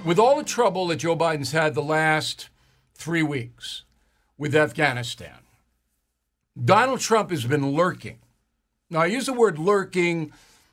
with all the trouble that Joe Biden's had the last 3 weeks with Afghanistan, Donald Trump has been lurking. Now, I use the word lurking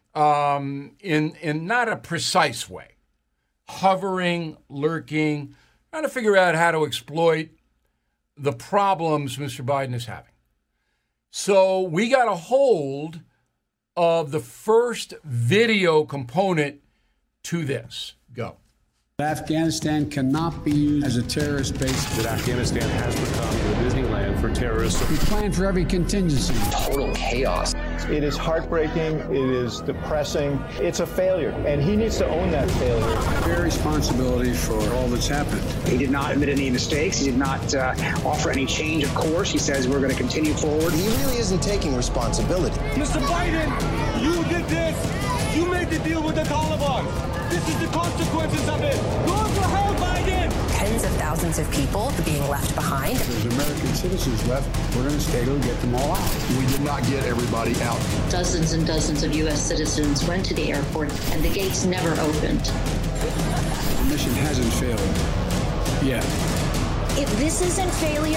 in not a precise way. Hovering, lurking, trying to figure out how to exploit the problems Mr. Biden is having. So we got a hold of the first video component to this. Go. Afghanistan cannot be used as a terrorist base. That Afghanistan has become the Disneyland for terrorists. We plan for every contingency. Total chaos. It is heartbreaking. It is depressing. It's a failure, and he needs to own that failure. Bear responsibility for all that's happened. He did not admit any mistakes. He did not offer any change of course. He says we're going to continue forward. He really isn't taking responsibility. Mr. Biden, you did this. You made the deal with the Taliban. This is the consequences of it. Go to hell, Biden! Tens of thousands of people being left behind. There's American citizens left. We're going to stay till we get them all out. We did not get everybody out. Dozens and dozens of U.S. citizens went to the airport, and the gates never opened. The mission hasn't failed yet. If this isn't failure,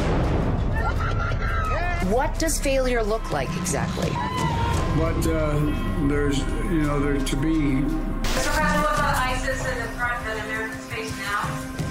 what does failure look like exactly? But there's to be. Mr. President, what about ISIS and the threat that Americans face now?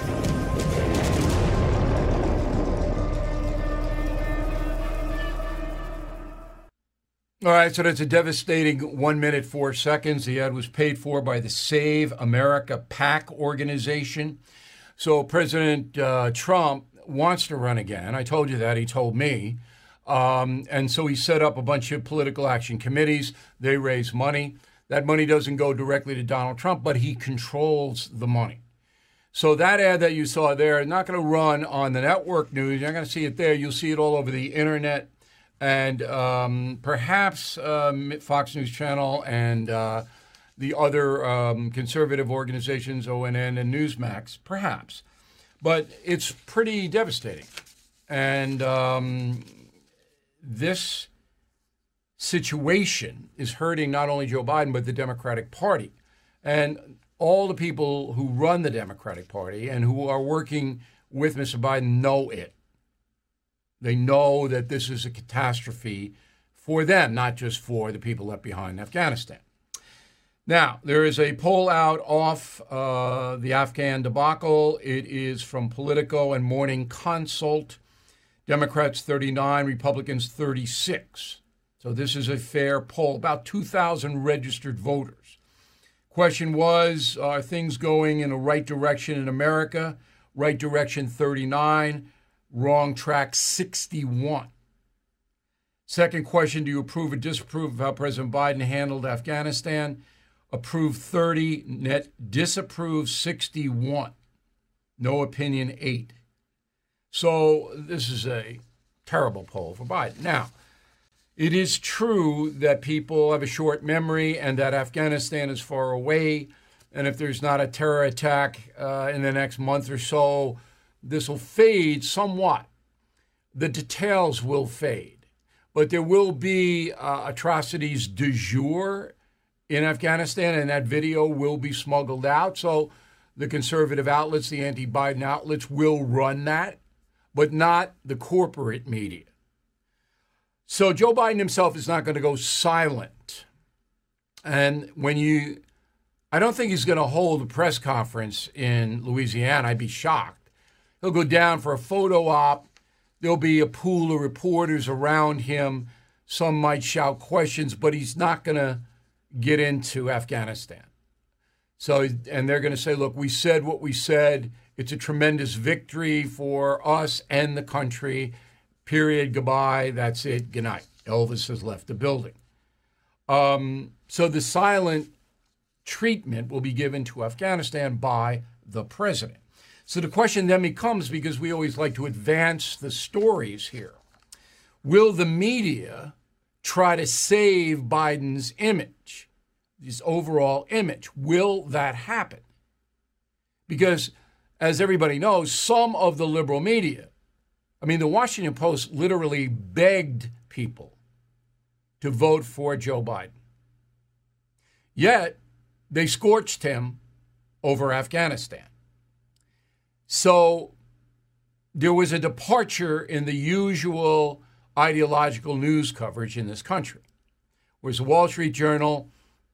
All right, so that's a devastating 1 minute, 4 seconds. The ad was paid for by the Save America PAC organization. So President Trump wants to run again. I told you that. He told me. And so he set up a bunch of political action committees. They raise money. That money doesn't go directly to Donald Trump, but he controls the money. So that ad that you saw there, not going to run on the network news. You're not going to see it there. You'll see it all over the internet and perhaps Fox News Channel and the other conservative organizations, ONN and Newsmax, perhaps. But it's pretty devastating. And this situation is hurting not only Joe Biden, but the Democratic Party. And all the people who run the Democratic Party and who are working with Mr. Biden know it. They know that this is a catastrophe for them, not just for the people left behind in Afghanistan. Now, there is a poll out off the Afghan debacle. It is from Politico and Morning Consult. Democrats 39, Republicans 36. So this is a fair poll, about 2,000 registered voters. Question was, are things going in the right direction in America? Right direction 39, wrong track 61. Second question, do you approve or disapprove of how President Biden handled Afghanistan? Approve 30, net disapprove 61. No opinion 8. So this is a terrible poll for Biden. Now, it is true that people have a short memory and that Afghanistan is far away. And if there's not a terror attack in the next month or so, this will fade somewhat. The details will fade. But there will be atrocities du jour in Afghanistan, and that video will be smuggled out. So the conservative outlets, the anti-Biden outlets, will run that, but not the corporate media. So Joe Biden himself is not going to go silent. And I don't think he's going to hold a press conference in Louisiana. I'd be shocked. He'll go down for a photo op. There'll be a pool of reporters around him. Some might shout questions, but he's not going to get into Afghanistan. So, and they're going to say, look, we said what we said. It's a tremendous victory for us and the country. Period. Goodbye. That's it. Good night. Elvis has left the building. So the silent treatment will be given to Afghanistan by the president. So the question then becomes, because we always like to advance the stories here, will the media try to save Biden's image, his overall image? Will that happen? Because, as everybody knows, some of the liberal media, the Washington Post literally begged people to vote for Joe Biden. Yet, they scorched him over Afghanistan. So there was a departure in the usual ideological news coverage in this country. Whereas the Wall Street Journal,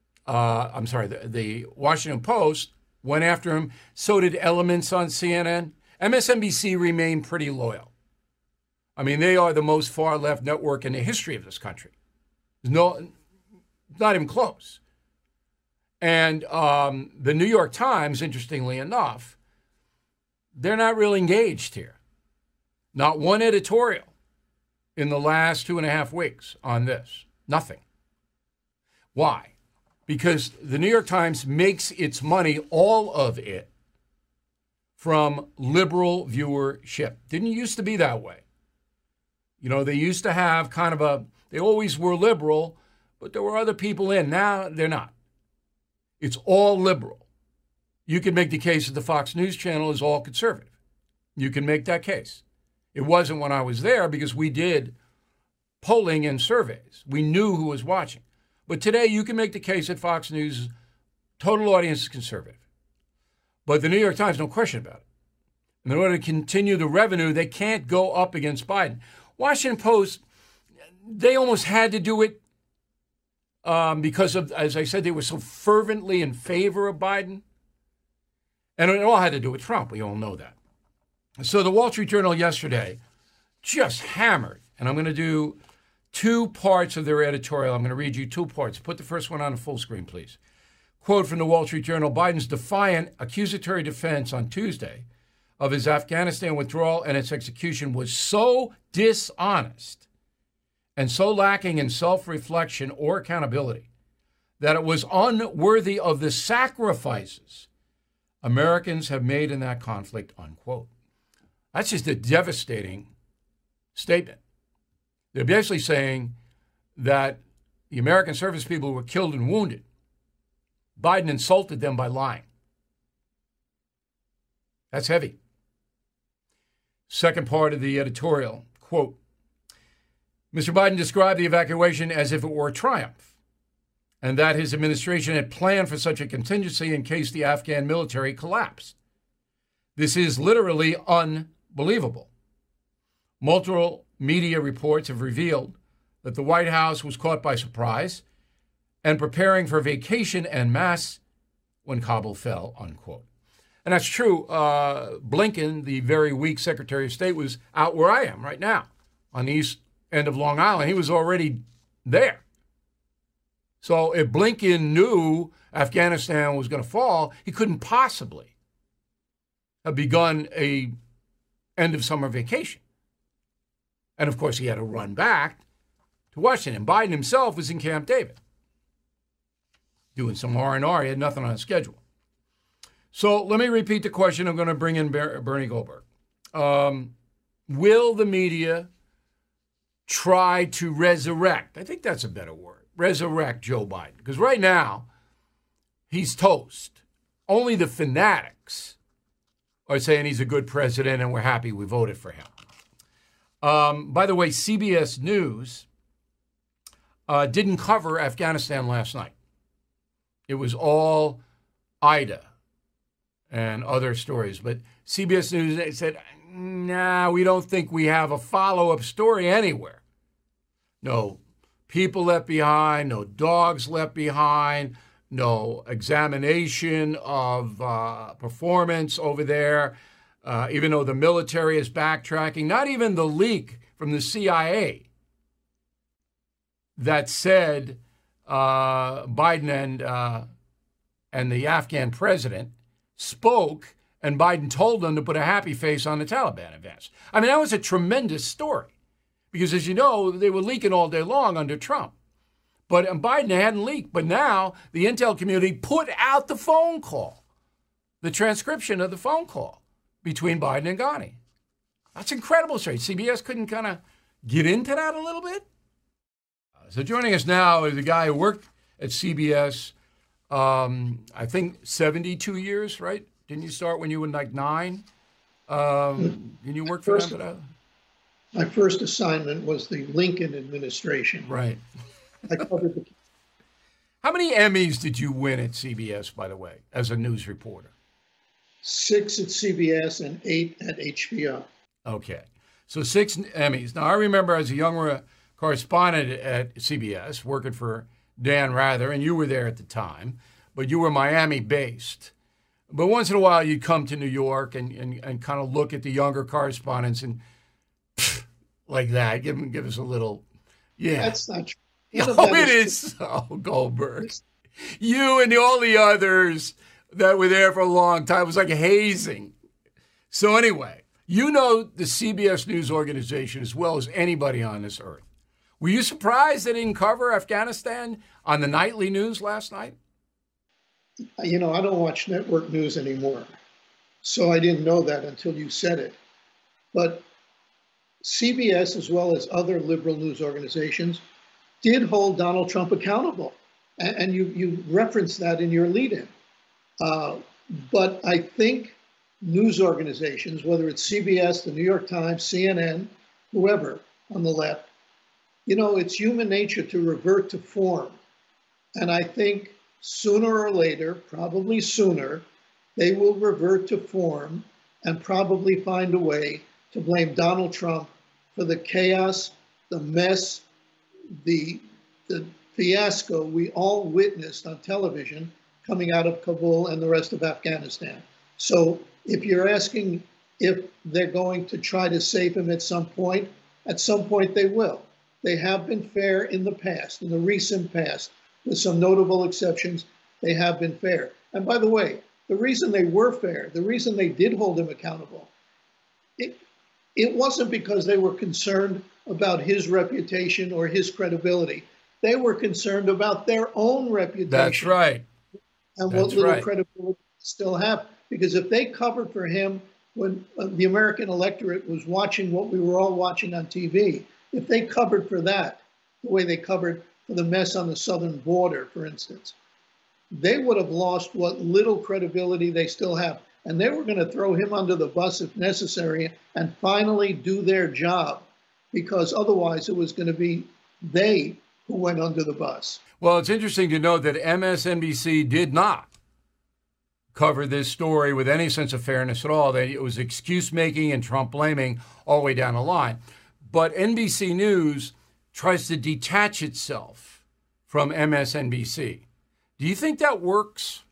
the Washington Post went after him. So did elements on CNN. MSNBC remained pretty loyal. I mean, they are the most far-left network in the history of this country. Not even close. And the New York Times, interestingly enough, they're not really engaged here. Not one editorial in the last 2.5 weeks on this. Nothing. Why? Because the New York Times makes its money, all of it, from liberal viewership. Didn't used to be that way. You know, they used to have kind of they always were liberal, but there were other people in. Now they're not. It's all liberal. You can make the case that the Fox News Channel is all conservative. You can make that case. It wasn't when I was there because we did polling and surveys. We knew who was watching. But today you can make the case that Fox News' total audience is conservative. But the New York Times, no question about it. In order to continue the revenue, they can't go up against Biden. Washington Post, they almost had to do it because of, as I said, they were so fervently in favor of Biden. And it all had to do with Trump. We all know that. So the Wall Street Journal yesterday just hammered, and I'm going to do 2 parts of their editorial. I'm going to read you 2 parts. Put the first one on the full screen, please. Quote from the Wall Street Journal, Biden's defiant accusatory defense on Tuesday of his Afghanistan withdrawal and its execution was so dishonest and so lacking in self-reflection or accountability that it was unworthy of the sacrifices Americans have made in that conflict, unquote. That's just a devastating statement. They're basically saying that the American service people were killed and wounded. Biden insulted them by lying. That's heavy. Second part of the editorial, quote, Mr. Biden described the evacuation as if it were a triumph and that his administration had planned for such a contingency in case the Afghan military collapsed. This is literally unbelievable. Multiple media reports have revealed that the White House was caught by surprise and preparing for vacation en masse when Kabul fell, unquote. And that's true. Blinken, the very weak Secretary of State, was out where I am right now on the east end of Long Island. He was already there. So if Blinken knew Afghanistan was going to fall, he couldn't possibly have begun a end of summer vacation. And, of course, he had to run back to Washington. Biden himself was in Camp David doing some R&R. He had nothing on his schedule. So let me repeat the question. I'm going to bring in Bernie Goldberg. Will the media try to resurrect, I think that's a better word, resurrect Joe Biden? Because right now, he's toast. Only the fanatics are saying he's a good president and we're happy we voted for him. By the way, CBS News didn't cover Afghanistan last night. It was all Ida and other stories. But CBS News, they said, nah, we don't think we have a follow-up story anywhere. No people left behind, no dogs left behind, no examination of performance over there, even though the military is backtracking. Not even the leak from the CIA that said Biden and the Afghan president spoke, and Biden told them to put a happy face on the Taliban advance. I mean, that was a tremendous story because, as you know, they were leaking all day long under Trump. But Biden hadn't leaked. But now the intel community put out the phone call, the transcription of the phone call between Biden and Ghani. That's incredible story. CBS couldn't kind of get into that a little bit? So joining us now is a guy who worked at CBS, I think 72 years, right? Didn't you start when you were like 9? Didn't you work for them for that? My first assignment was the Lincoln administration. Right. I covered the... How many Emmys did you win at CBS, by the way, as a news reporter? 6 at CBS and 8 at HBO. Okay. So 6 Emmys. Now, I remember as a young correspondent at CBS, working for Dan Rather, and you were there at the time, but you were Miami-based. But once in a while, you'd come to New York and kind of look at the younger correspondents and like that, give us a little, yeah. That's not true. Oh, it is so, Goldberg. You and all the others that were there for a long time, it was like hazing. So anyway, you know the CBS News organization as well as anybody on this earth. Were you surprised they didn't cover Afghanistan on the nightly news last night? You know, I don't watch network news anymore, so I didn't know that until you said it. But CBS, as well as other liberal news organizations, did hold Donald Trump accountable. And you referenced that in your lead-in. But I think news organizations, whether it's CBS, the New York Times, CNN, whoever on the left, you know, it's human nature to revert to form. And I think sooner or later, probably sooner, they will revert to form and probably find a way to blame Donald Trump for the chaos, the mess, the fiasco we all witnessed on television coming out of Kabul and the rest of Afghanistan. So if you're asking if they're going to try to save him at some point they will. They have been fair in the past, in the recent past, with some notable exceptions, they have been fair. And by the way, the reason they were fair, the reason they did hold him accountable, it wasn't because they were concerned about his reputation or his credibility. They were concerned about their own reputation. That's right. And what little credibility they still have. Because if they covered for him when the American electorate was watching what we were all watching on TV, if they covered for that, the way they covered for the mess on the southern border, for instance, they would have lost what little credibility they still have. And they were going to throw him under the bus if necessary and finally do their job, because otherwise it was going to be they who went under the bus. Well, it's interesting to note that MSNBC did not cover this story with any sense of fairness at all. It was excuse-making and Trump blaming all the way down the line. But NBC News tries to detach itself from MSNBC. Do you think that works?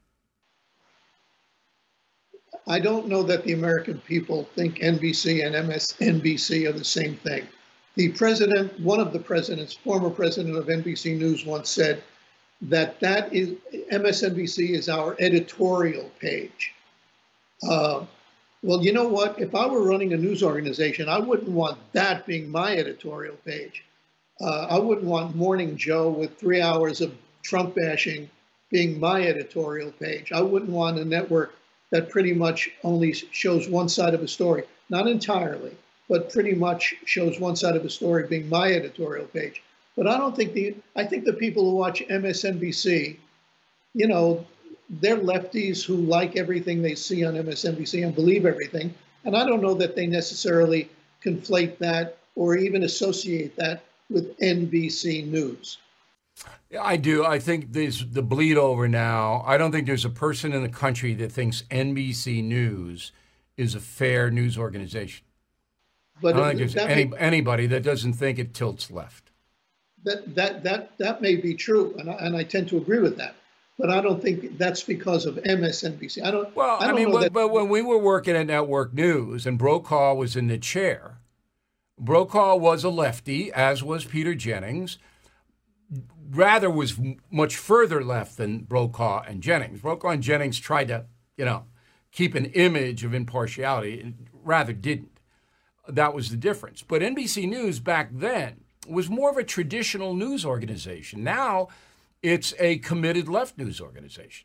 I don't know that the American people think NBC and MSNBC are the same thing. The president, one of the presidents, former president of NBC News once said that MSNBC is our editorial page. Well, you know what? If I were running a news organization, I wouldn't want that being my editorial page. I wouldn't want Morning Joe with 3 hours of Trump bashing being my editorial page. I wouldn't want a network that pretty much only shows one side of a story, not entirely, but pretty much shows one side of a story being my editorial page. But I don't think I think the people who watch MSNBC, you know, they're lefties who like everything they see on MSNBC and believe everything. And I don't know that they necessarily conflate that or even associate that with NBC News. I do. I think there's the bleed over now. I don't think there's a person in the country that thinks NBC News is a fair news organization. But I don't think there's anybody that doesn't think it tilts left. That may be true, and I tend to agree with that. But I don't think that's because of MSNBC. But when we were working at Network News and Brokaw was in the chair, Brokaw was a lefty, as was Peter Jennings. Rather was much further left than Brokaw and Jennings. Brokaw and Jennings tried to, keep an image of impartiality, and Rather didn't. That was the difference. But NBC News back then was more of a traditional news organization. Now it's a committed left news organization.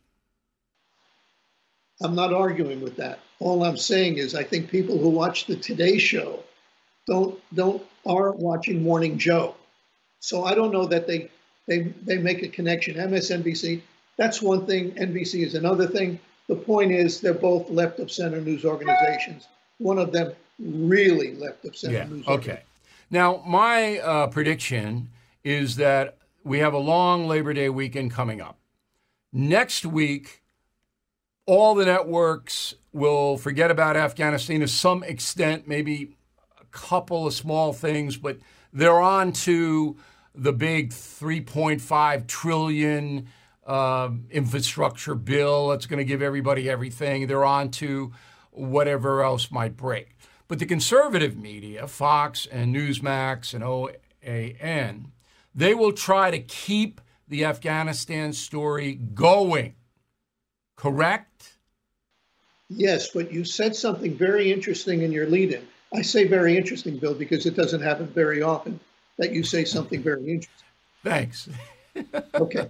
I'm not arguing with that. All I'm saying is I think people who watch the Today Show aren't watching Morning Joe. So I don't know that they make a connection. MSNBC, that's one thing. NBC is another thing. The point is they're both left of center news organizations. One of them really left of center news organizations. Okay. Now, my prediction is that we have a long Labor Day weekend coming up. Next week, all the networks will forget about Afghanistan to some extent, maybe a couple of small things, but they're on to the big $3.5 trillion infrastructure bill that's going to give everybody everything. They're on to whatever else might break. But the conservative media, Fox and Newsmax and OAN, they will try to keep the Afghanistan story going. Correct? Yes, but you said something very interesting in your lead-in. I say very interesting, Bill, because it doesn't happen very often that you say something very interesting. Thanks. Okay.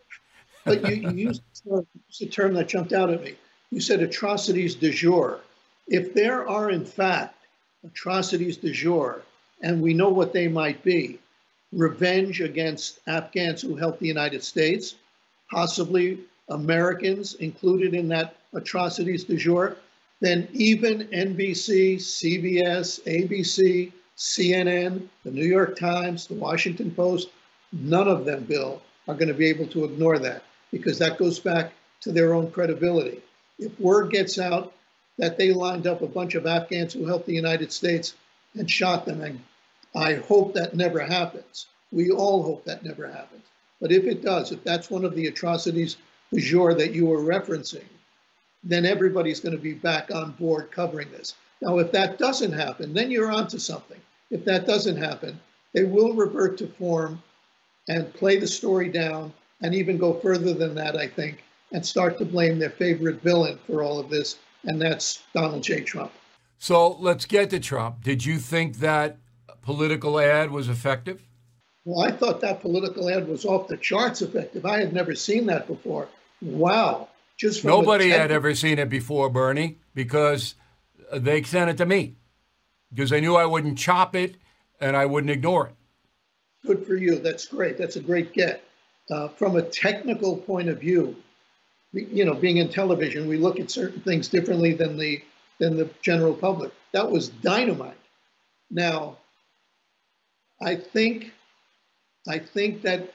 But you used a term that jumped out at me. You said atrocities du jour. If there are, in fact, atrocities du jour, and we know what they might be, revenge against Afghans who helped the United States, possibly Americans included in that atrocities du jour, then even NBC, CBS, ABC, CNN, the New York Times, the Washington Post, none of them, Bill, are going to be able to ignore that, because that goes back to their own credibility. If word gets out that they lined up a bunch of Afghans who helped the United States and shot them, and I hope that never happens. We all hope that never happens. But if it does, if that's one of the atrocities du jour that you were referencing, then everybody's going to be back on board covering this. Now, if that doesn't happen, then you're onto something. If that doesn't happen, they will revert to form and play the story down, and even go further than that, I think, and start to blame their favorite villain for all of this, and that's Donald J. Trump. So let's get to Trump. Did you think that political ad was effective? Well, I thought that political ad was off the charts effective. I had never seen that before. Wow. Just Nobody had ever seen it before, Bernie, because they sent it to me, because they knew I wouldn't chop it and I wouldn't ignore it. Good for you. That's great. That's a great get. From a technical point of view, you know, being in television, we look at certain things differently than the general public. That was dynamite. Now, I think that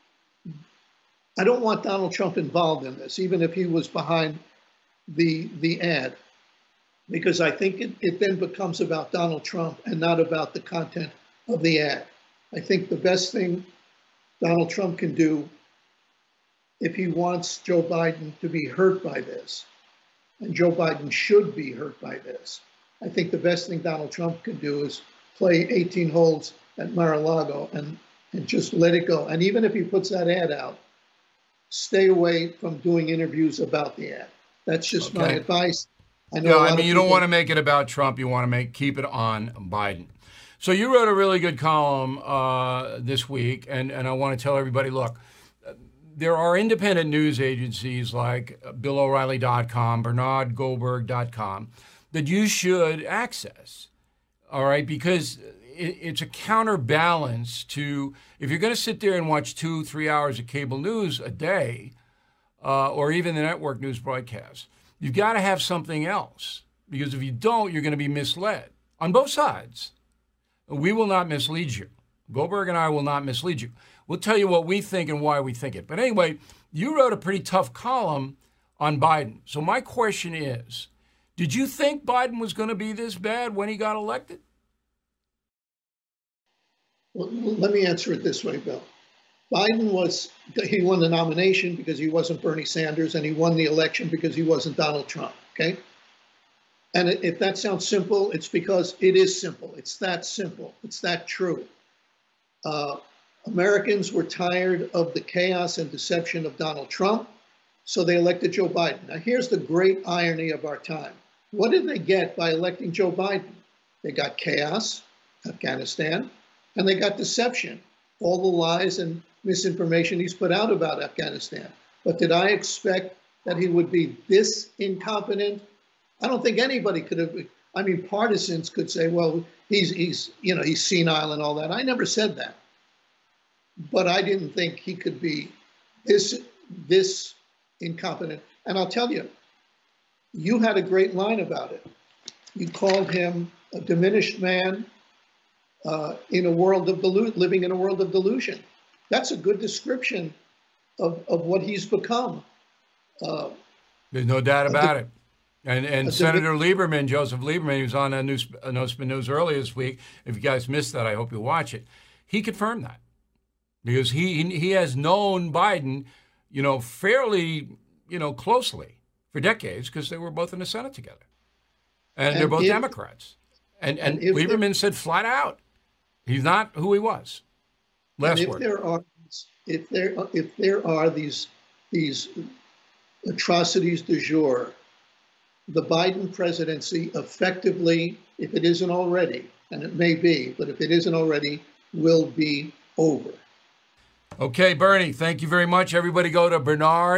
I don't want Donald Trump involved in this, even if he was behind the ad, because I think it then becomes about Donald Trump and not about the content of the ad. I think the best thing Donald Trump can do, if he wants Joe Biden to be hurt by this, and Joe Biden should be hurt by this, I think the best thing Donald Trump can do is play 18 holes at Mar-a-Lago and just let it go. And even if he puts that ad out, stay away from doing interviews about the ad. That's just my advice. I mean, you don't want to make it about Trump. You want to keep it on Biden. So you wrote a really good column this week, and I want to tell everybody, look, there are independent news agencies like BillO'Reilly.com, BernardGoldberg.com that you should access, all right, because it's a counterbalance to, if you're going to sit there and watch 2-3 hours of cable news a day, or even the network news broadcasts, you've got to have something else, because if you don't, you're going to be misled on both sides. We will not mislead you. Goldberg and I will not mislead you. We'll tell you what we think and why we think it. But anyway, you wrote a pretty tough column on Biden. So my question is, did you think Biden was going to be this bad when he got elected? Well, let me answer it this way, Bill. Biden he won the nomination because he wasn't Bernie Sanders, and he won the election because he wasn't Donald Trump, okay? And if that sounds simple, it's because it is simple. It's that simple. It's that true. Americans were tired of the chaos and deception of Donald Trump, so they elected Joe Biden. Now, here's the great irony of our time. What did they get by electing Joe Biden? They got chaos, Afghanistan, and they got deception, all the lies and misinformation he's put out about Afghanistan. But did I expect that he would be this incompetent? I don't think anybody could have. I mean, partisans could say, well, he's senile and all that. I never said that. But I didn't think he could be this incompetent. And I'll tell you, you had a great line about it. You called him a diminished man in a world of living in a world of delusion. That's a good description of what he's become. Yeah, There's no doubt about it. And Senator Lieberman, Joseph Lieberman, he was on No Spin News earlier this week. If you guys missed that, I hope you watch it. He confirmed that because he has known Biden, fairly, closely for decades because they were both in the Senate together. And they're both Democrats. And Lieberman said flat out, he's not who he was. Last word. If there are these atrocities du jour, the Biden presidency effectively, if it isn't already, and it may be, but if it isn't already, will be over. Okay, Bernie, thank you very much. Everybody go to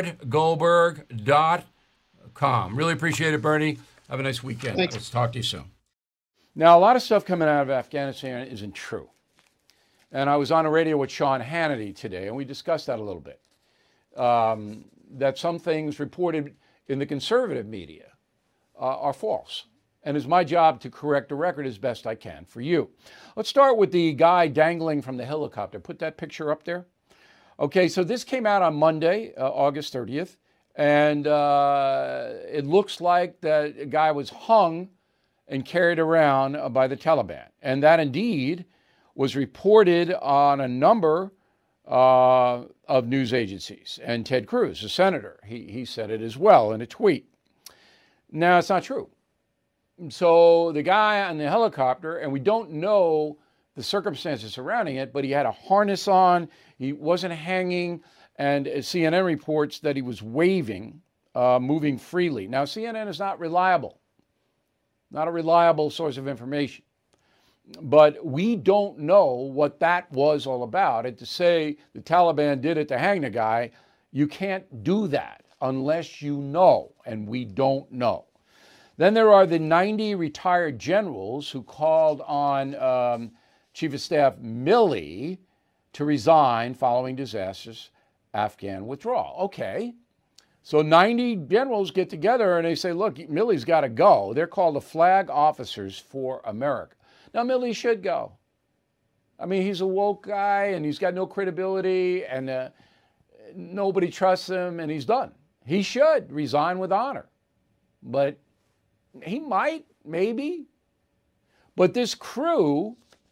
bernardgoldberg.com. Really appreciate it, Bernie. Have a nice weekend. Thanks. Let's talk to you soon. Now, a lot of stuff coming out of Afghanistan isn't true. And I was on the radio with Sean Hannity today, and we discussed that a little bit. That some things reported in the conservative media are false. And it's my job to correct the record as best I can for you. Let's start with the guy dangling from the helicopter. Put that picture up there. Okay, so this came out on Monday, August 30th. And it looks like that guy was hung and carried around by the Taliban. And that indeed was reported on a number of news agencies. And Ted Cruz, the senator, he said it as well in a tweet. Now, it's not true. So the guy on the helicopter, and we don't know the circumstances surrounding it, but he had a harness on, he wasn't hanging, and CNN reports that he was waving, moving freely. Now, CNN is not reliable, not a reliable source of information. But we don't know what that was all about. And to say the Taliban did it to hang the guy, you can't do that unless you know, and we don't know. Then there are the 90 retired generals who called on Chief of Staff Milley to resign following disastrous Afghan withdrawal. Okay, so 90 generals get together and they say, look, Milley's got to go. They're called the Flag Officers for America. Now, Milley should go. I mean, he's a woke guy, and he's got no credibility, and nobody trusts him, and he's done. He should resign with honor. But he might, maybe. But this crew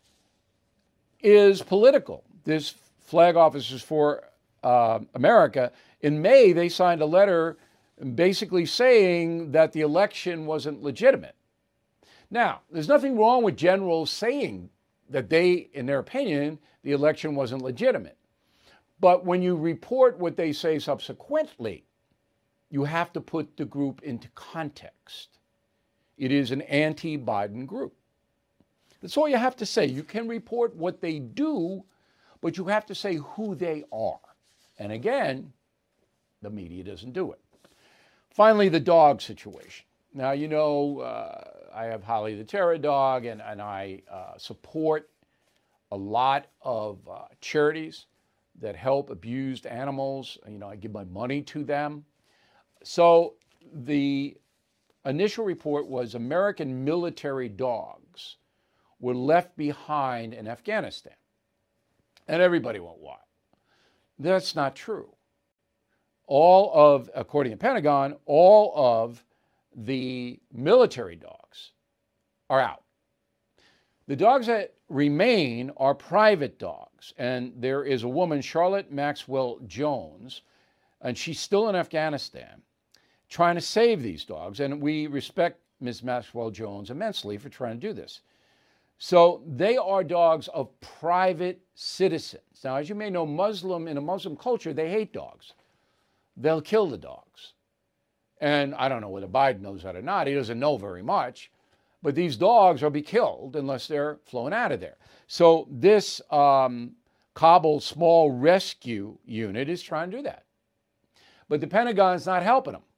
is political. This Flag Officers for America, in May, they signed a letter basically saying that the election wasn't legitimate. Now, there's nothing wrong with generals saying that they, in their opinion, the election wasn't legitimate. But when you report what they say subsequently, you have to put the group into context. It is an anti-Biden group. That's all you have to say. You can report what they do, but you have to say who they are. And again, the media doesn't do it. Finally, the dog situation. Now, you know, I have Holly the Terror Dog, and I support a lot of charities that help abused animals. You know, I give my money to them. So the initial report was American military dogs were left behind in Afghanistan. And everybody went, why? That's not true. According to Pentagon, all of the military dogs are out. The dogs that remain are private dogs. And there is a woman, Charlotte Maxwell Jones, and she's still in Afghanistan trying to save these dogs. And we respect Ms. Maxwell Jones immensely for trying to do this. So they are dogs of private citizens. Now, as you may know, in a Muslim culture, they hate dogs. They'll kill the dogs. And I don't know whether Biden knows that or not. He doesn't know very much. But these dogs will be killed unless they're flown out of there. So this Kabul Small Rescue Unit is trying to do that. But the Pentagon's not helping them.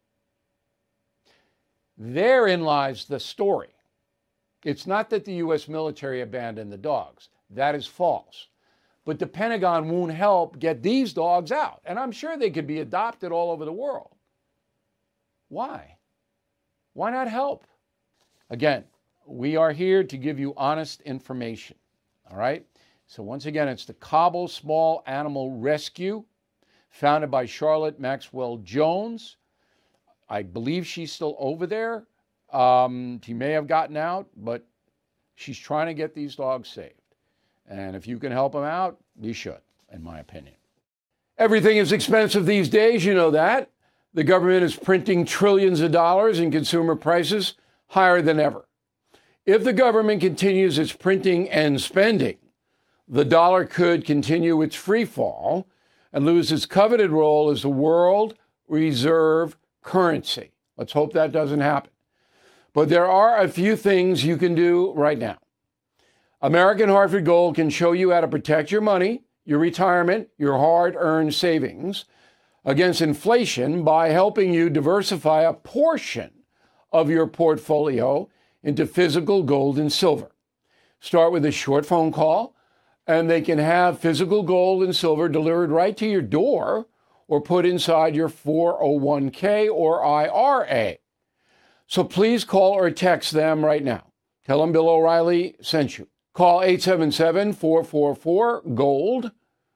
Therein lies the story. It's not that the U.S. military abandoned the dogs. That is false. But the Pentagon won't help get these dogs out. And I'm sure they could be adopted all over the world. Why? Why not help? Again, we are here to give you honest information. All right? So once again, it's the Kabul Small Animal Rescue, founded by Charlotte Maxwell Jones. I believe she's still over there. She may have gotten out, but she's trying to get these dogs saved. And if you can help them out, you should, in my opinion. Everything is expensive these days, you know that. The government is printing trillions of dollars and consumer prices higher than ever. If the government continues its printing and spending, the dollar could continue its free fall and lose its coveted role as the world reserve currency. Let's hope that doesn't happen. But there are a few things you can do right now. American Hartford Gold can show you how to protect your money, your retirement, your hard-earned savings against inflation by helping you diversify a portion of your portfolio into physical gold and silver. Start with a short phone call, and they can have physical gold and silver delivered right to your door or put inside your 401k or IRA. So please call or text them right now. Tell them Bill O'Reilly sent you. Call 877-444-GOLD,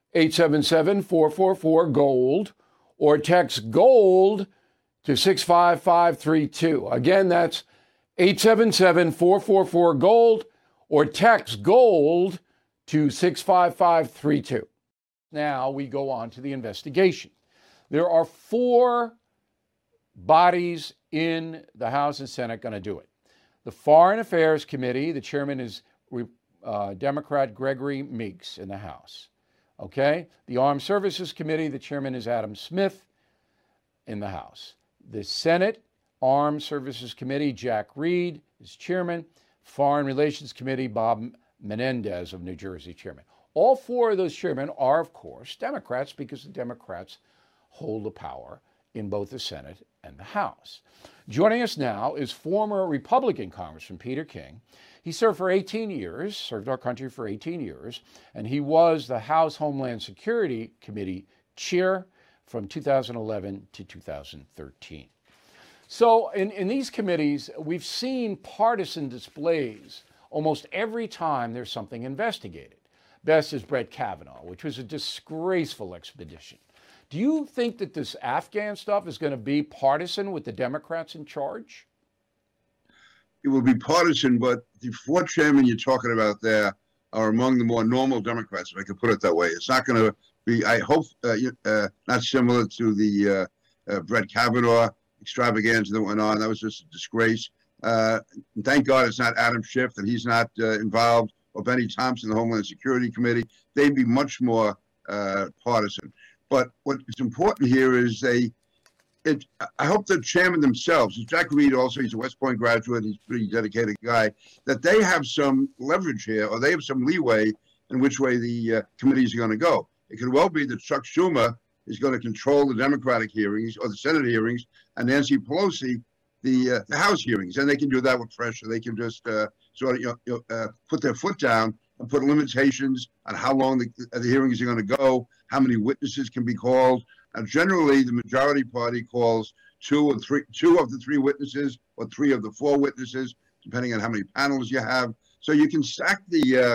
877-444-GOLD, or text GOLD to 65532. Again, that's 877-444-GOLD, or text GOLD to 65532. Now we go on to the investigation. There are 4 bodies in the House and Senate going to do it. The Foreign Affairs Committee, the chairman is Democrat Gregory Meeks in the House. Okay? The Armed Services Committee, the chairman is Adam Smith in the House. The Senate Armed Services Committee, Jack Reed is chairman. Foreign Relations Committee, Bob Menendez of New Jersey, chairman. All 4 of those chairmen are, of course, Democrats because the Democrats hold the power in both the Senate and the House. Joining us now is former Republican Congressman Peter King. He served for 18 years, served our country for 18 years, and he was the House Homeland Security Committee chair from 2011 to 2013. So in these committees, we've seen partisan displays almost every time there's something investigated. Best is Brett Kavanaugh, which was a disgraceful expedition. Do you think that this Afghan stuff is going to be partisan with the Democrats in charge? It will be partisan, but the 4 chairmen you're talking about there are among the more normal Democrats, if I could put it that way. It's not going to be, I hope, not similar to the Brett Kavanaugh extravaganza that went on. That was just a disgrace. Thank God it's not Adam Schiff, that he's not involved, or Benny Thompson, the Homeland Security Committee. They'd be much more partisan. But what is important here is I hope the chairman themselves, Jack Reed also, he's a West Point graduate, he's a pretty dedicated guy, that they have some leverage here, or they have some leeway in which way the committees are going to go. It could well be that Chuck Schumer is going to control the Democratic hearings or the Senate hearings, and Nancy Pelosi the House hearings, and they can do that with pressure. They can just sort of put their foot down and put limitations on how long the hearings are going to go, how many witnesses can be called. And generally, the majority party calls 2 of the 3 witnesses, or 3 of the 4 witnesses, depending on how many panels you have. So you can stack the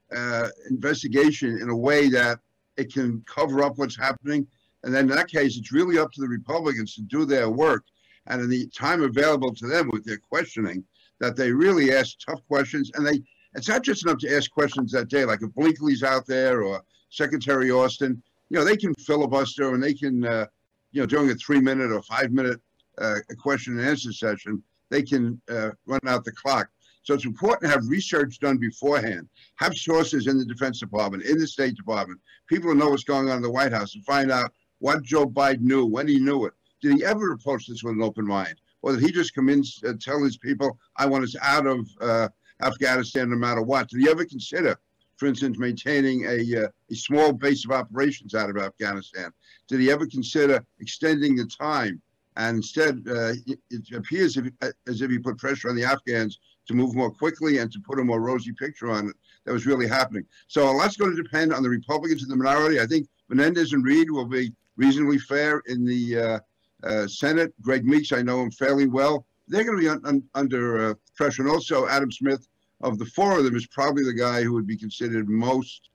investigation in a way that it can cover up what's happening. And then in that case, it's really up to the Republicans to do their work. And in the time available to them with their questioning, that they really ask tough questions. And it's not just enough to ask questions that day, like if Blinkley's out there or Secretary Austin, they can filibuster, and they can, during a 3-minute or 5-minute question and answer session, they can run out the clock. So it's important to have research done beforehand, have sources in the Defense Department, in the State Department, people who know what's going on in the White House, and find out what Joe Biden knew, when he knew it. Did he ever approach this with an open mind? Or did he just come in and tell his people, I want us out of Afghanistan no matter what? Did he ever consider, for instance, maintaining a small base of operations out of Afghanistan? Did he ever consider extending the time? And instead, it appears as if he put pressure on the Afghans to move more quickly and to put a more rosy picture on it that was really happening. So a lot's going to depend on the Republicans and the minority. I think Menendez and Reed will be reasonably fair in the Senate. Greg Meeks, I know him fairly well. They're going to be under pressure. And also Adam Smith, of the 4 of them, is probably the guy who would be considered most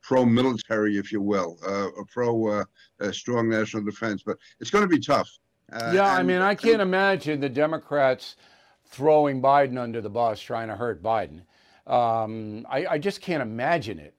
pro-military, if you will, or pro-strong national defense. But it's going to be tough. Yeah, I mean, I can't imagine the Democrats throwing Biden under the bus, trying to hurt Biden. I just can't imagine it.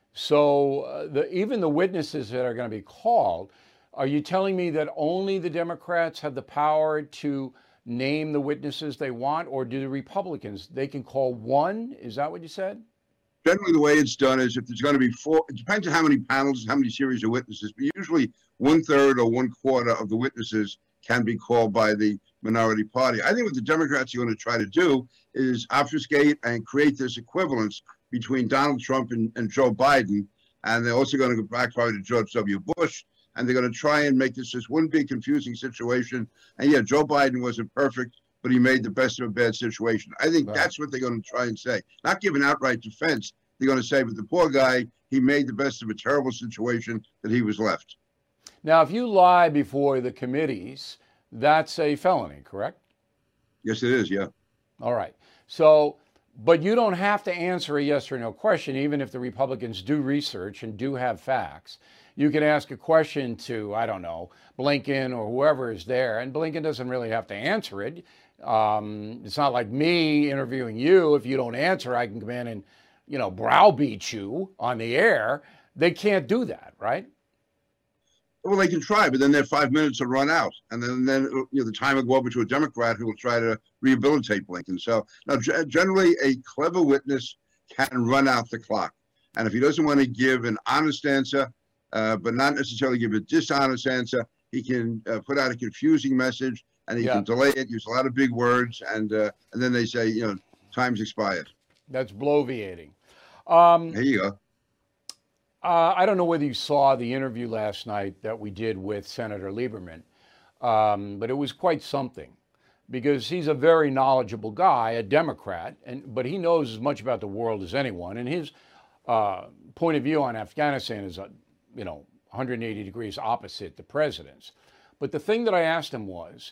So even the witnesses that are going to be called, are you telling me that only the Democrats have the power to name the witnesses they want, or do the Republicans, they can call one? Is that what you said? Generally, the way it's done is if there's going to be four, it depends on how many panels, how many series of witnesses, but usually 1/3 or 1/4 of the witnesses can be called by the minority party. I think what the Democrats are going to try to do is obfuscate and create this equivalence between Donald Trump and Joe Biden, and they're also going to go back probably to George W. Bush, and they're going to try and make this one big confusing situation. And yeah, Joe Biden wasn't perfect, but he made the best of a bad situation. I think that's what they're going to try and say. Not give an outright defense. They're going to say, but the poor guy, he made the best of a terrible situation that he was left. Now, if you lie before the committees, that's a felony, correct? Yes, it is, yeah. All right. So, but you don't have to answer a yes or no question, even if the Republicans do research and do have facts. You can ask a question to, I don't know, Blinken or whoever is there, and Blinken doesn't really have to answer it. It's not like me interviewing you. If you don't answer, I can come in and, browbeat you on the air. They can't do that, right? Well, they can try, but then their 5 minutes will run out, and then the time will go over to a Democrat who will try to rehabilitate Blinken. So now, generally, a clever witness can run out the clock, and if he doesn't want to give an honest answer, but not necessarily give a dishonest answer, he can put out a confusing message, and he can delay it, use a lot of big words, and then they say, time's expired. That's bloviating. There you go. I don't know whether you saw the interview last night that we did with Senator Lieberman, but it was quite something, because he's a very knowledgeable guy, a Democrat, but he knows as much about the world as anyone, and his point of view on Afghanistan is, 180 degrees opposite the president's. But the thing that I asked him was,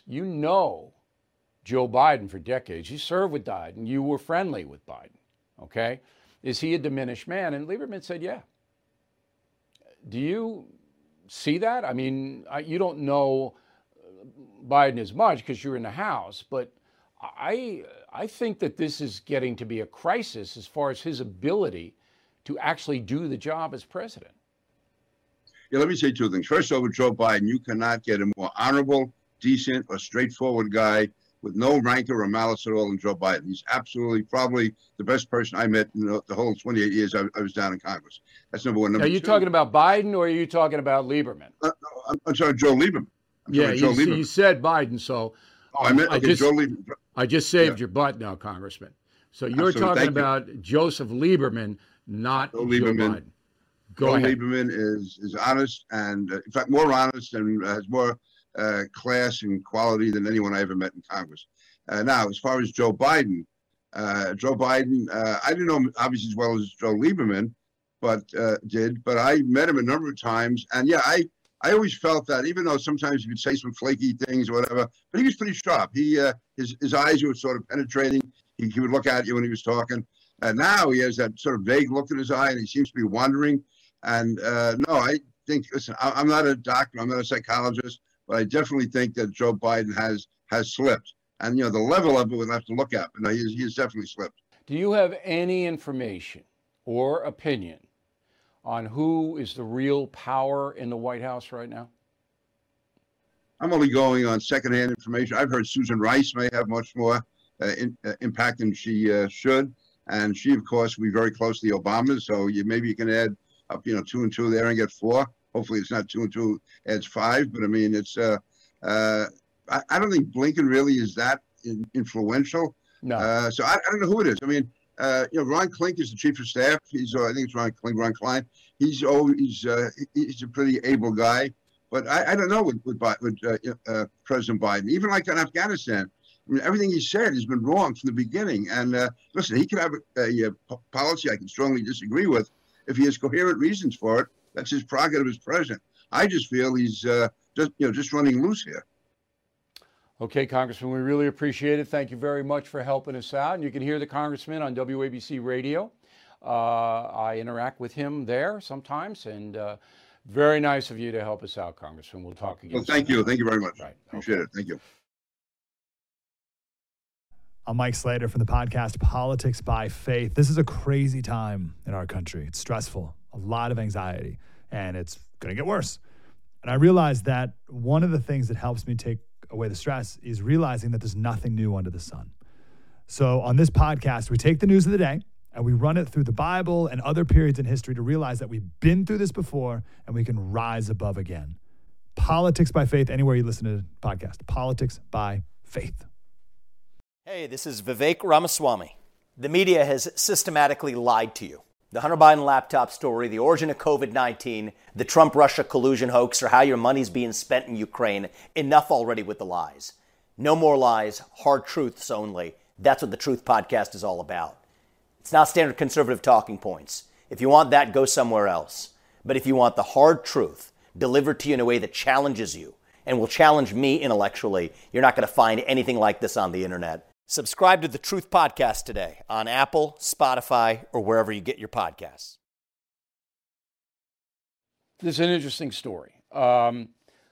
Joe Biden for decades. You served with Biden. You were friendly with Biden, okay? Is he a diminished man? And Lieberman said, yeah. Do you see that? I mean, you don't know Biden as much because you're in the House, but I think that this is getting to be a crisis as far as his ability to actually do the job as president. Yeah, let me say two things. First of all, with Joe Biden, you cannot get a more honorable, decent, or straightforward guy with no rancor or malice at all than Joe Biden. He's absolutely probably the best person I met in the whole 28 years I was down in Congress. That's number one. Number two. Are you talking about Biden or are you talking about Lieberman? I'm sorry, Joe Lieberman. You said Biden, so Joe Lieberman. I just saved your butt now, Congressman. So you're talking about Joseph Lieberman, not Joe Biden. Go ahead. Lieberman is honest and, in fact, more honest and has more class and quality than anyone I ever met in Congress. Now, as far as Joe Biden, I didn't know him obviously as well as Joe Lieberman, but I met him a number of times, and I always felt that even though sometimes you could say some flaky things or whatever, but he was pretty sharp. His eyes were sort of penetrating. He would look at you when he was talking. And now he has that sort of vague look in his eye, and he seems to be wandering. And no, I think, listen, I'm not a doctor, I'm not a psychologist, but I definitely think that Joe Biden has slipped. And, the level of it we'll have to look at. But no, he's definitely slipped. Do you have any information or opinion on who is the real power in the White House right now? I'm only going on secondhand information. I've heard Susan Rice may have much more impact than she should. And she, of course, will be very close to the Obamas. So maybe you can add up, 2 and 2 there and get 4. Hopefully it's not 2 and 2 adds 5. But I mean, it's I don't think Blinken really is that influential. No. So I don't know who it is. I mean, Ron Klink is the chief of staff. I think it's Ron Klein. He's a pretty able guy. But I don't know with President Biden. Even like on Afghanistan, I mean, everything he said has been wrong from the beginning. And listen, he could have a policy I can strongly disagree with. If he has coherent reasons for it, that's his prerogative as president. I just feel he's just running loose here. Okay, Congressman, we really appreciate it. Thank you very much for helping us out. And you can hear the Congressman on WABC Radio. I interact with him there sometimes, and Very nice of you to help us out, Congressman. We'll talk again. Well, thank you. Thank you very much. Right. Appreciate it. Thank you. I'm Mike Slater from the podcast Politics by Faith. This is a crazy time in our country. It's stressful, a lot of anxiety, and it's going to get worse. And I realized that one of the things that helps me take away the stress is realizing that there's nothing new under the sun. So on this podcast, we take the news of the day and we run it through the Bible and other periods in history to realize that we've been through this before and we can rise above again. Politics by Faith, anywhere you listen to the podcast. Politics by Faith. Hey, this is Vivek Ramaswamy. The media has systematically lied to you. The Hunter Biden laptop story, the origin of COVID-19, the Trump-Russia collusion hoax, or how your money's being spent in Ukraine. Enough already with the lies. No more lies, hard truths only. That's what the Truth Podcast is all about. It's not standard conservative talking points. If you want that, go somewhere else. But if you want the hard truth delivered to you in a way that challenges you and will challenge me intellectually, you're not going to find anything like this on the internet. Subscribe to the Truth Podcast today on Apple, Spotify, or wherever you get your podcasts. This is an interesting story. According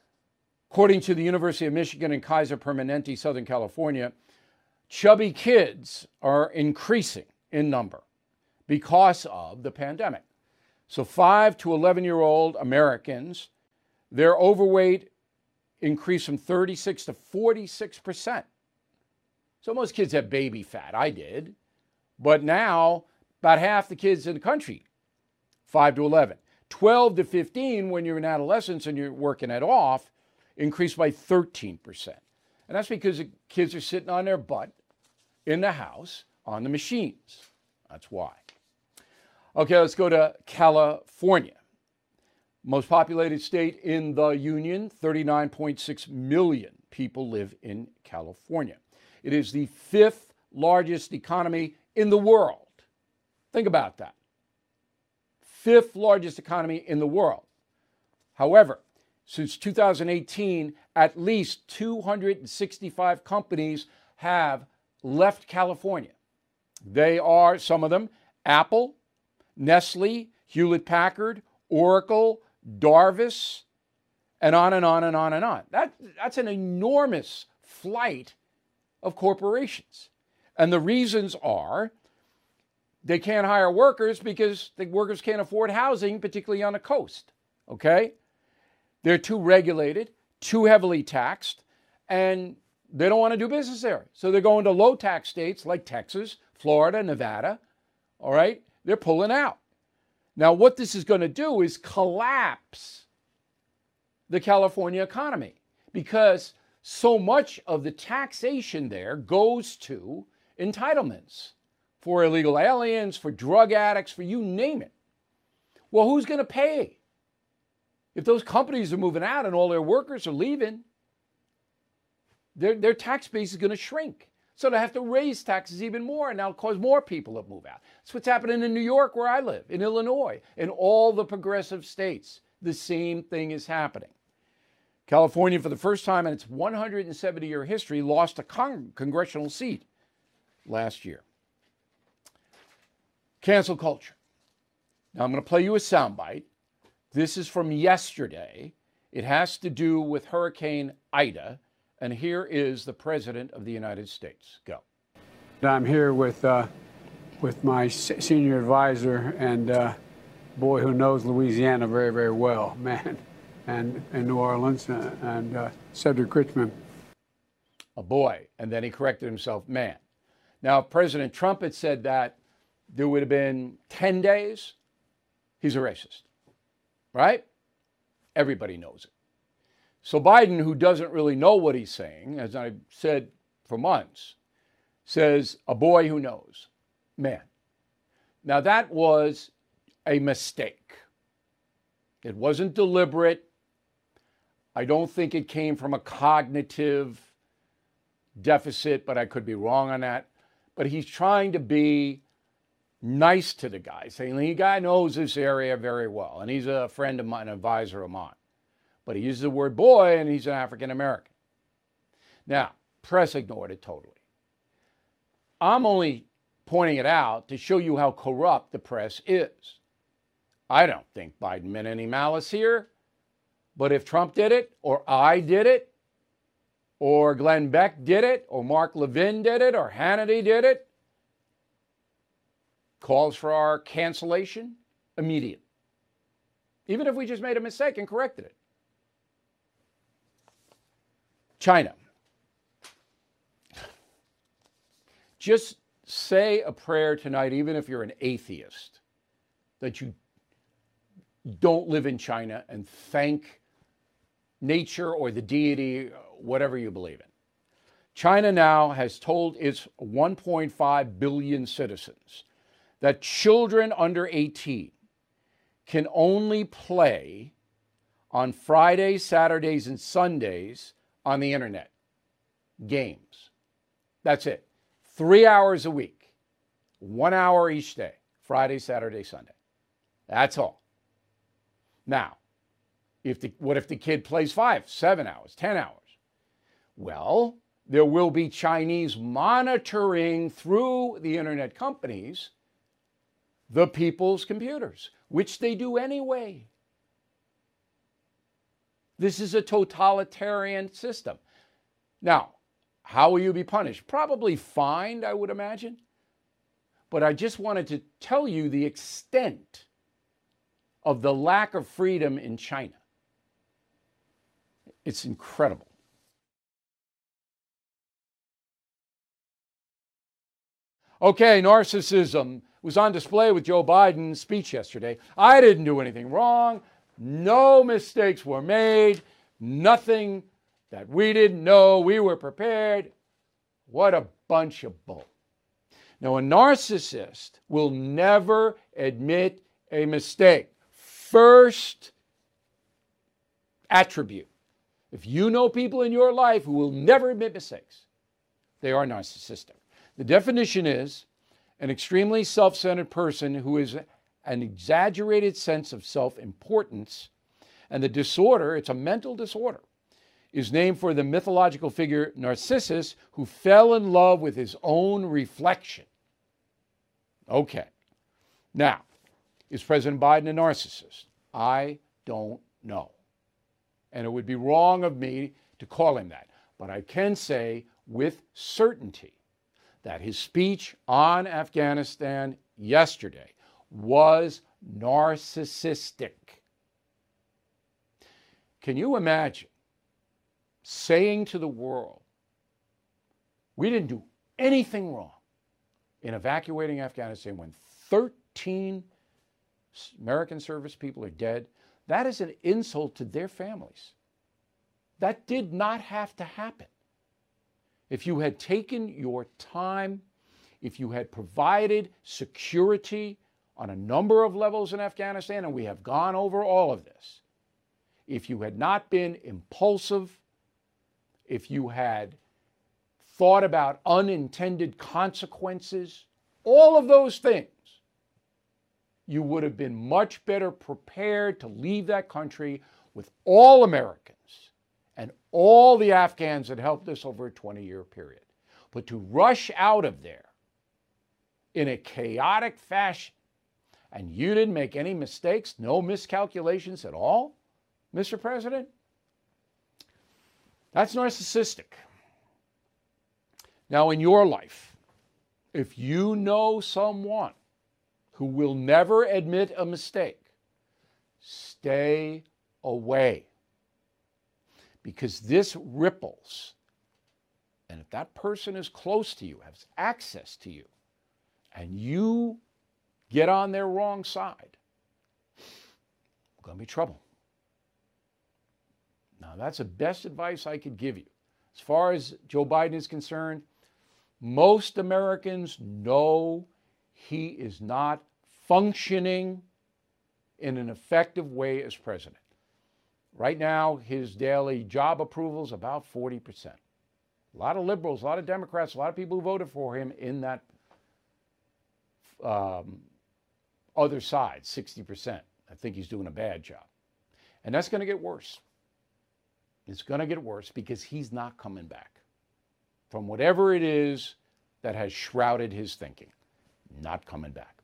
to the University of Michigan and Kaiser Permanente, Southern California, chubby kids are increasing in number because of the pandemic. So 5 to 11-year-old Americans, their overweight increased from 36 to 46%. So most kids have baby fat. I did. But now, about half the kids in the country, 5 to 11. 12 to 15, when you're in adolescence and you're working it off, increased by 13%. And that's because the kids are sitting on their butt in the house on the machines. That's why. Okay, let's go to California. Most populated state in the Union, 39.6 million people live in California. It is the 5th largest economy in the world. Think about that. 5th largest economy in the world. However, since 2018, at least 265 companies have left California. They are, some of them, Apple, Nestle, Hewlett-Packard, Oracle, Darvis, and on and on and on and on. That's an enormous flight of corporations. And the reasons are they can't hire workers because the workers can't afford housing, particularly on the coast, okay? They're too regulated, too heavily taxed, and they don't want to do business there. So they're going to low-tax states like Texas, Florida, Nevada, all right? They're pulling out. Now, what this is going to do is collapse the California economy because so much of the taxation there goes to entitlements for illegal aliens, for drug addicts, for you name it. Well, who's going to pay? If those companies are moving out and all their workers are leaving, their tax base is going to shrink. So they have to raise taxes even more, and that'll cause more people to move out. That's what's happening in New York, where I live, in Illinois, in all the progressive states. The same thing is happening. California, for the first time in its 170-year history, lost a congressional seat last year. Cancel culture. Now, I'm going to play you a soundbite. This is from yesterday. It has to do with Hurricane Ida. And here is the President of the United States. Go. I'm here with my senior advisor and boy who knows Louisiana very, very well, man, and New Orleans, and Cedric Richmond. A boy. And then he corrected himself, man. Now, if President Trump had said that, there would have been 10 days. He's a racist, right? Everybody knows it. So Biden, who doesn't really know what he's saying, as I've said for months, says a boy who knows, man. Now that was a mistake. It wasn't deliberate. I don't think it came from a cognitive deficit, but I could be wrong on that. But he's trying to be nice to the guy, saying the guy knows this area very well, and he's a friend of mine, an advisor of mine. But he uses the word boy, and he's an African American. Now, press ignored it totally. I'm only pointing it out to show you how corrupt the press is. I don't think Biden meant any malice here. But if Trump did it, or I did it, or Glenn Beck did it, or Mark Levin did it, or Hannity did it, calls for our cancellation immediate. Even if we just made a mistake and corrected it. China. Just say a prayer tonight, even if you're an atheist, that you don't live in China, and thank nature or the deity, whatever you believe in. China now has told its 1.5 billion citizens that children under 18 can only play on Fridays, Saturdays, and Sundays on the internet. Games. That's it. 3 hours a week. 1 hour each day. Friday, Saturday, Sunday. That's all. Now, what if the kid plays 5, 7 hours, 10 hours? Well, there will be Chinese monitoring through the internet companies the people's computers, which they do anyway. This is a totalitarian system. Now, how will you be punished? Probably fined, I would imagine. But I just wanted to tell you the extent of the lack of freedom in China. It's incredible. Okay, narcissism was on display with Joe Biden's speech yesterday. I didn't do anything wrong. No mistakes were made. Nothing that we didn't know. We were prepared. What a bunch of bull. Now, a narcissist will never admit a mistake. First attribute. If you know people in your life who will never admit mistakes, they are narcissistic. The definition is an extremely self-centered person who has an exaggerated sense of self-importance, and the disorder, it's a mental disorder, is named for the mythological figure Narcissus, who fell in love with his own reflection. Okay. Now, is President Biden a narcissist? I don't know. And it would be wrong of me to call him that. But I can say with certainty that his speech on Afghanistan yesterday was narcissistic. Can you imagine saying to the world, we didn't do anything wrong in evacuating Afghanistan when 13 American service people are dead? That is an insult to their families. That did not have to happen. If you had taken your time, if you had provided security on a number of levels in Afghanistan, and we have gone over all of this, if you had not been impulsive, if you had thought about unintended consequences, all of those things, you would have been much better prepared to leave that country with all Americans and all the Afghans that helped us over a 20-year period. But to rush out of there in a chaotic fashion, and you didn't make any mistakes, no miscalculations at all, Mr. President, that's narcissistic. Now, in your life, if you know someone who will never admit a mistake, stay away. Because this ripples. And if that person is close to you, has access to you, and you get on their wrong side, it's going to be trouble. Now, that's the best advice I could give you. As far as Joe Biden is concerned, most Americans know he is not functioning in an effective way as president. Right now, his daily job approval is about 40%. A lot of liberals, a lot of Democrats, a lot of people who voted for him in that other side, 60%. I think he's doing a bad job. And that's going to get worse. It's going to get worse because he's not coming back from whatever it is that has shrouded his thinking. Not coming back.